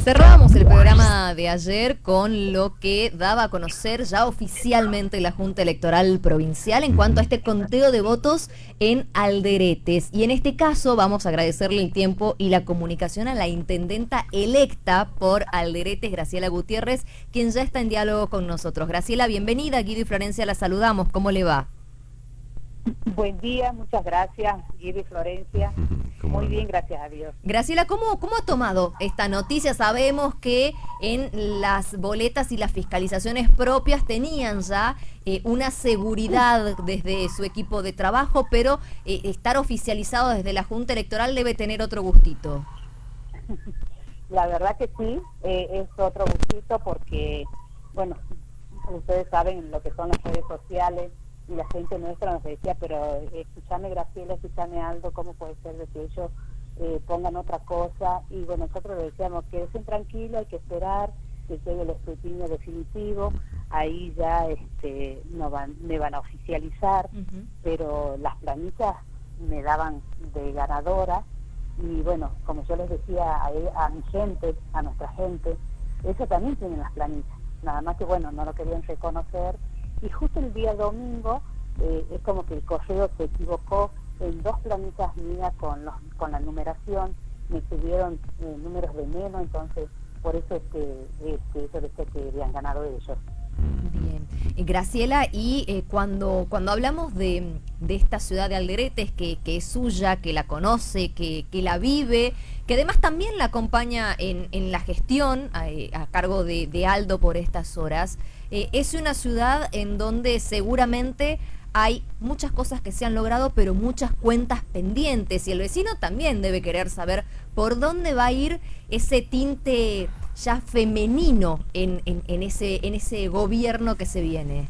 Cerramos el programa de ayer con lo que daba a conocer ya oficialmente la Junta Electoral Provincial en cuanto a este conteo de votos en Alderetes. Y en este caso vamos a agradecerle el tiempo y la comunicación a la intendenta electa por Alderetes, Graciela Gutiérrez, quien ya está en diálogo con nosotros. Graciela, bienvenida. Guido y Florencia la saludamos. ¿Cómo le va? Buen día, muchas gracias, Guido y Florencia. Muy bien, gracias a Dios. Graciela, ¿cómo ha tomado esta noticia? Sabemos que en las boletas y las fiscalizaciones propias tenían ya una seguridad desde su equipo de trabajo, pero estar oficializado desde la Junta Electoral debe tener otro gustito. La verdad que sí, es otro gustito porque, bueno, ustedes saben lo que son las redes sociales y la gente nuestra nos decía, pero escúchame Graciela, escúchame Aldo, ¿cómo puede ser de que ellos pongan otra cosa? Y bueno, nosotros le decíamos, quédense tranquilos, hay que esperar que llegue el escrutinio definitivo, ahí ya me van a oficializar, pero las planillas me daban de ganadora. Y bueno, como yo les decía a mi gente, a nuestra gente, eso también tienen las planillas, nada más que bueno, no lo querían reconocer. Y justo el día domingo es como que el correo se equivocó en dos planillas mías con la numeración, me subieron números de menos, entonces por eso es que eso decía que habían ganado ellos. Bien. Graciela, y cuando hablamos de esta ciudad de Alderetes, que es suya, que la conoce, que la vive, que además también la acompaña en la gestión a cargo de Aldo por estas horas, es una ciudad en donde seguramente hay muchas cosas que se han logrado, pero muchas cuentas pendientes, y el vecino también debe querer saber por dónde va a ir ese tinte ya femenino en ese gobierno que se viene.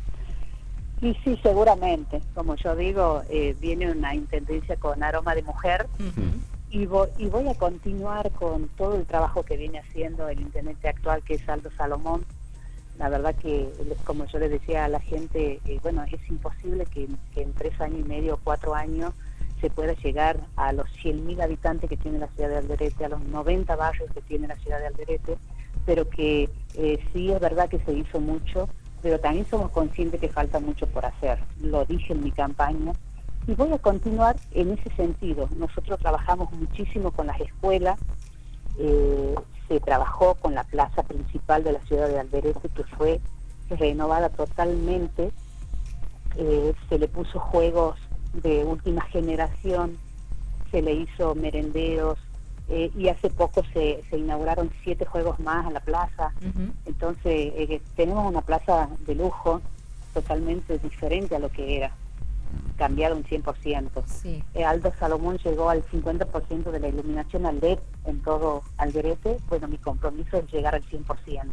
Y sí, seguramente, como yo digo, viene una intendencia con aroma de mujer. Y voy a continuar con todo el trabajo que viene haciendo el intendente actual, que es Aldo Salomón. La verdad que, como yo le decía a la gente, bueno, es imposible que en 3 años y medio o 4 años se pueda llegar a los 100.000 habitantes que tiene la ciudad de Alderete, a los 90 barrios que tiene la ciudad de Alderete, pero que sí es verdad que se hizo mucho, pero también somos conscientes que falta mucho por hacer. Lo dije en mi campaña y voy a continuar en ese sentido. Nosotros trabajamos muchísimo con las escuelas, se trabajó con la plaza principal de la ciudad de Alderete, que fue renovada totalmente, se le puso juegos de última generación, se le hizo merendeos, y hace poco se inauguraron 7 juegos más a la plaza. Entonces tenemos una plaza de lujo totalmente diferente a lo que era, cambiado un 100%. Sí. Aldo Salomón llegó al 50% de la iluminación al LED en todo Alderete. Bueno, mi compromiso es llegar al 100%.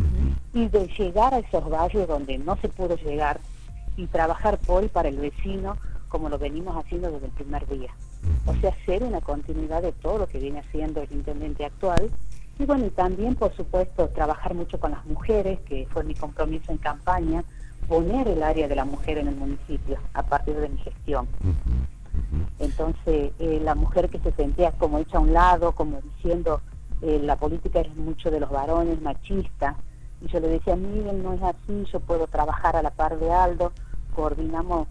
Y de llegar a esos barrios donde no se pudo llegar y trabajar por y para el vecino, como lo venimos haciendo desde el primer día. O sea, hacer una continuidad de todo lo que viene haciendo el intendente actual. Y bueno, y también, por supuesto, trabajar mucho con las mujeres, que fue mi compromiso en campaña, poner el área de la mujer en el municipio a partir de mi gestión. Entonces, la mujer que se sentía como hecha a un lado, como diciendo, la política es mucho de los varones, machista, y yo le decía, miren, no es así, yo puedo trabajar a la par de Aldo, coordinamos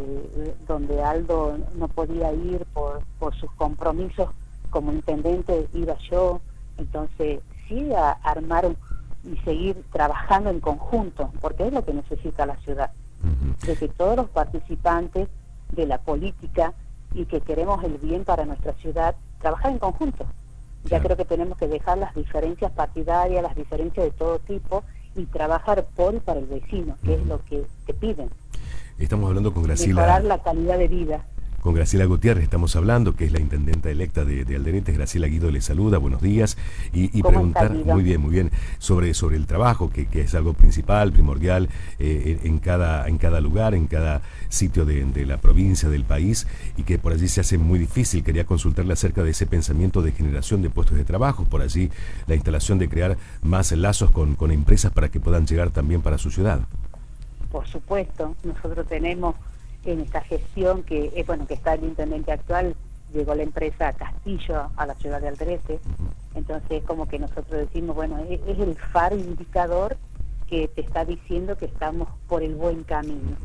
donde Aldo no podía ir por sus compromisos como intendente, iba yo. Entonces sí, a armar y seguir trabajando en conjunto, porque es lo que necesita la ciudad, de que todos los participantes de la política y que queremos el bien para nuestra ciudad, trabajar en conjunto. Ya creo que tenemos que dejar las diferencias partidarias, las diferencias de todo tipo, y trabajar por y para el vecino, que es lo que te piden. Estamos hablando con Graciela. Mejorar la calidad de vida. Con Graciela Gutiérrez estamos hablando, que es la intendenta electa de Alderetes. Graciela, Guido le saluda, buenos días. Y preguntar, muy bien, sobre el trabajo, que es algo principal, primordial, en cada lugar, en cada sitio de la provincia, del país, y que por allí se hace muy difícil. Quería consultarle acerca de ese pensamiento de generación de puestos de trabajo, por allí la instalación de crear más lazos con empresas para que puedan llegar también para su ciudad. Por supuesto, nosotros tenemos en esta gestión que está el intendente actual, llegó la empresa Castillo a la ciudad de Alderete, Entonces como que nosotros decimos, bueno, es el faro indicador que te está diciendo que estamos por el buen camino.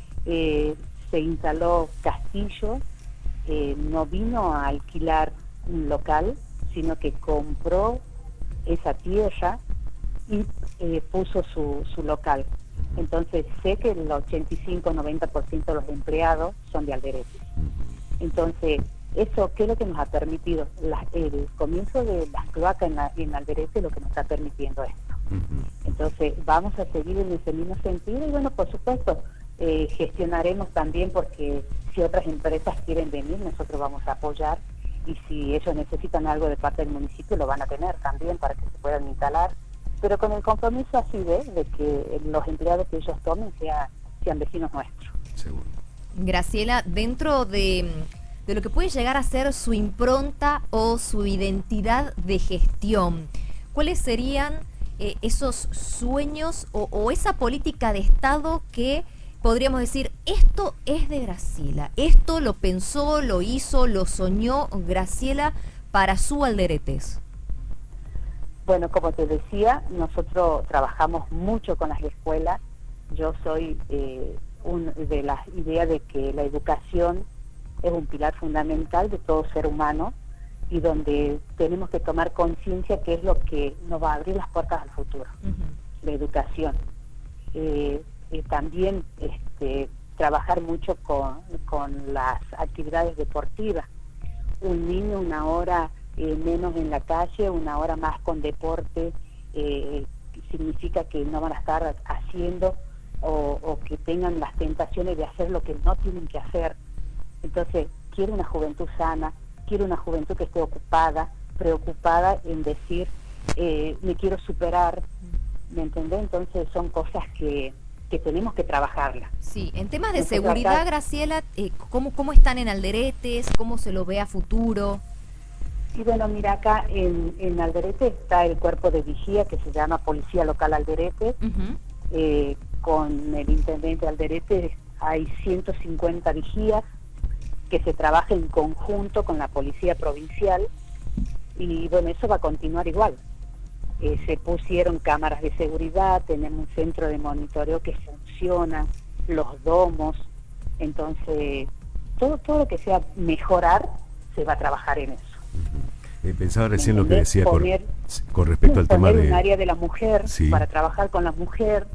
Se instaló Castillo, no vino a alquilar un local, sino que compró esa tierra y puso su local. Entonces sé que el 85-90% de los empleados son de Alderete. Entonces, eso, ¿qué es lo que nos ha permitido? El comienzo de las cloacas en Alderete es lo que nos está permitiendo esto. Entonces, vamos a seguir en ese mismo sentido y bueno, por supuesto, gestionaremos también porque si otras empresas quieren venir, nosotros vamos a apoyar y si ellos necesitan algo de parte del municipio, lo van a tener también para que se puedan instalar, pero con el compromiso así de que los empleados que ellos tomen sean vecinos nuestros. Seguro. Graciela, dentro de lo que puede llegar a ser su impronta o su identidad de gestión, ¿cuáles serían esos sueños o esa política de Estado que podríamos decir, esto es de Graciela, esto lo pensó, lo hizo, lo soñó Graciela para su Alderetes? Bueno, como te decía, nosotros trabajamos mucho con las escuelas. Yo soy de las ideas de que la educación es un pilar fundamental de todo ser humano y donde tenemos que tomar conciencia que es lo que nos va a abrir las puertas al futuro, la educación. También trabajar mucho con las actividades deportivas. Un niño una hora menos en la calle, una hora más con deporte, significa que no van a estar haciendo o que tengan las tentaciones de hacer lo que no tienen que hacer. Entonces, quiero una juventud sana, quiero una juventud que esté ocupada, preocupada en decir, me quiero superar, ¿me entendés? Entonces son cosas que tenemos que trabajarlas. Sí, en temas de seguridad, Graciela, ¿cómo están en Alderetes? ¿Cómo se lo ve a futuro? Y bueno, mira, acá en Alderete está el cuerpo de vigía que se llama Policía Local Alderete. Con el intendente de Alderete hay 150 vigías que se trabaja en conjunto con la policía provincial y bueno, eso va a continuar igual. Se pusieron cámaras de seguridad, tenemos un centro de monitoreo que funciona, los domos, entonces todo lo que sea mejorar se va a trabajar en eso. Pensaba recién lo que decía con respecto al tema de un área de la mujer, sí, para trabajar con la mujer.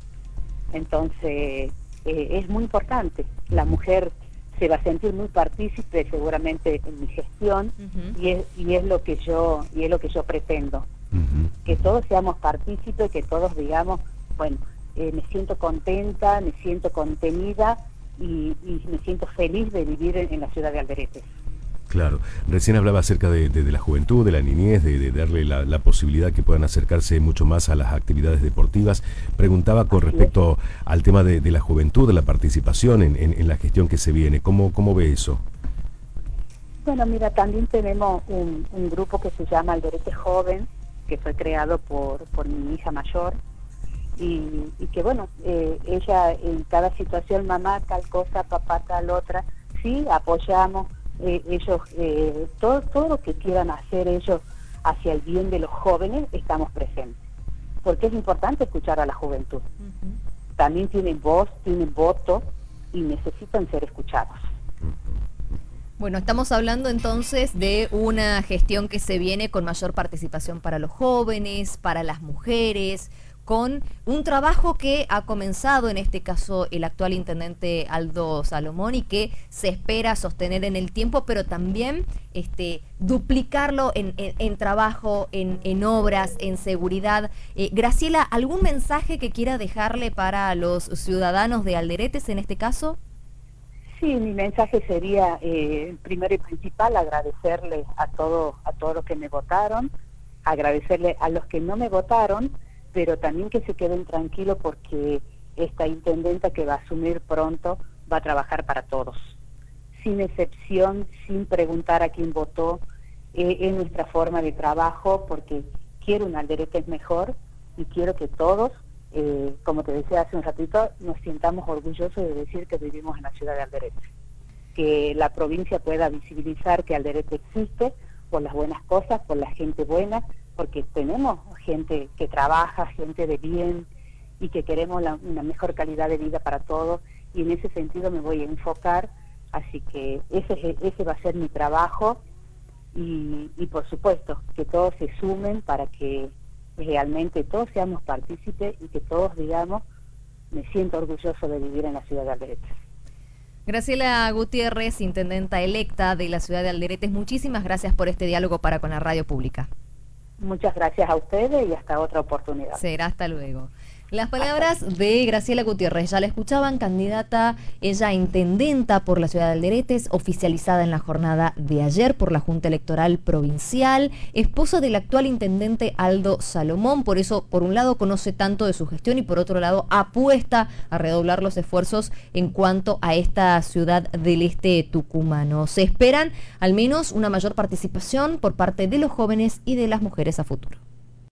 Entonces es muy importante. La mujer se va a sentir muy partícipe seguramente en mi gestión y es lo que yo pretendo. Que todos seamos partícipes, que todos digamos, bueno, me siento contenta, me siento contenida y me siento feliz de vivir en la ciudad de Alderete. Claro, recién hablaba acerca de la juventud, de la niñez, de darle la posibilidad que puedan acercarse mucho más a las actividades deportivas. Preguntaba con respecto al tema de la juventud, de la participación en la gestión que se viene. ¿Cómo ve eso? Bueno, mira, también tenemos un grupo que se llama Alderete Joven, que fue creado por mi hija mayor, y que bueno, ella en cada situación, mamá tal cosa, papá tal otra, sí, apoyamos. Ellos, todo lo que quieran hacer ellos hacia el bien de los jóvenes, estamos presentes. Porque es importante escuchar a la juventud. También tienen voz, tienen voto y necesitan ser escuchados. Bueno, estamos hablando entonces de una gestión que se viene con mayor participación para los jóvenes, para las mujeres, con un trabajo que ha comenzado en este caso el actual intendente Aldo Salomón y que se espera sostener en el tiempo, pero también duplicarlo en trabajo, en obras, en seguridad. Graciela, ¿algún mensaje que quiera dejarle para los ciudadanos de Alderetes en este caso? Sí, mi mensaje sería, primero y principal, agradecerle a todos los que me votaron, agradecerle a los que no me votaron, pero también que se queden tranquilos porque esta intendenta que va a asumir pronto va a trabajar para todos, sin excepción, sin preguntar a quién votó. Es nuestra forma de trabajo porque quiero un Alderete mejor y quiero que todos, como te decía hace un ratito, nos sientamos orgullosos de decir que vivimos en la ciudad de Alderete, que la provincia pueda visibilizar que Alderete existe, por las buenas cosas, por la gente buena, porque tenemos gente que trabaja, gente de bien y que queremos una mejor calidad de vida para todos, y en ese sentido me voy a enfocar, así que ese va a ser mi trabajo, y por supuesto que todos se sumen para que realmente todos seamos partícipes y que todos digamos, me siento orgulloso de vivir en la ciudad de Alderetes. Graciela Gutiérrez, intendenta electa de la ciudad de Alderetes, muchísimas gracias por este diálogo para con la radio pública. Muchas gracias a ustedes y hasta otra oportunidad. Será hasta luego. Las palabras de Graciela Gutiérrez, ya la escuchaban, candidata, ella intendenta por la ciudad de Alderetes, oficializada en la jornada de ayer por la Junta Electoral Provincial, esposa del actual intendente Aldo Salomón, por eso, por un lado, conoce tanto de su gestión y por otro lado, apuesta a redoblar los esfuerzos en cuanto a esta ciudad del este tucumano. Se esperan al menos una mayor participación por parte de los jóvenes y de las mujeres a futuro.